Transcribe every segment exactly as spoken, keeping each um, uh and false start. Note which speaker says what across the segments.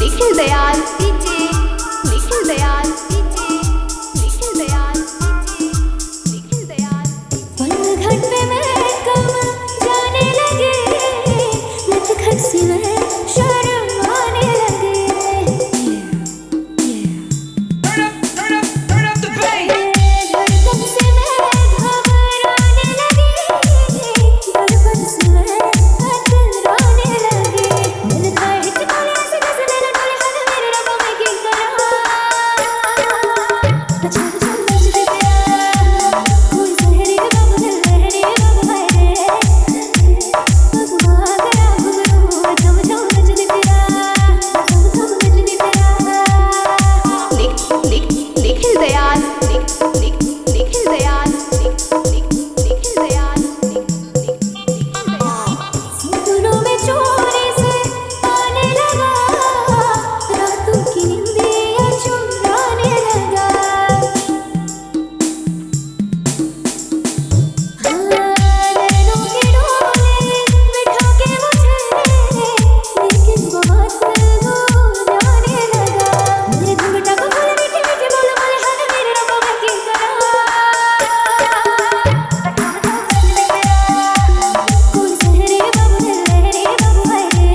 Speaker 1: Nikhil Dayal DJ, Nikhil Dayal DJ, Nikhil Dayal DJ, Nikhil Dayal.
Speaker 2: पलघट पे मैं कब जाने लगे, नटखट सी मैं शर्म आने लगे। धड़कन से मैं घबराने लगी, धड़कन से मैं कतराने लगी। दिल का हिचकोले ऐसे कैसे मेरे डोले हाथ मेरे रगों में गिर गया। अच्छा अच्छा मजदे प्यार, कोई सहरी बब लहरी बब है रे। बबुआ गया घुंघरू झम झम मजदे प्यार, झम झम मजदे प्यार।
Speaker 1: निख निख निखिल दयाल निख निख निखिल दयाल निख निख निखिल दयाल निख निख निखिल दयाल।
Speaker 2: सपनों में चोरी से आने लगा, रातों की नींदियाँ चुराने लगा। हाँ, नैनों के डोले बिठा के मुझे, लेकिन बहुत दूर जाने लगा। मेरे घुंघटा को खोले मीठे मीठे बोल बोले हाथ मेरे रगों में गिर गया। कोई सहरी बब लहरी बब है रे।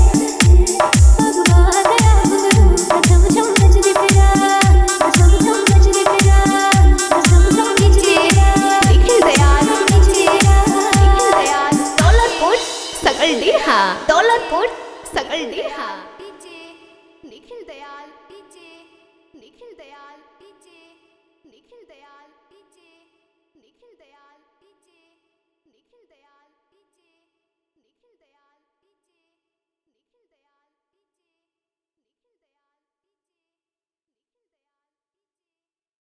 Speaker 2: बबुआ गया घुंघरू झम झम मजदे प्यार, झम झम मजदे प्यार, झम झम मजदे प्यार।
Speaker 1: निखिल दयाल डीजे, निखिल दयाल। दौलतपुर सकल डीहा, दौलतपुर सकल डीहा।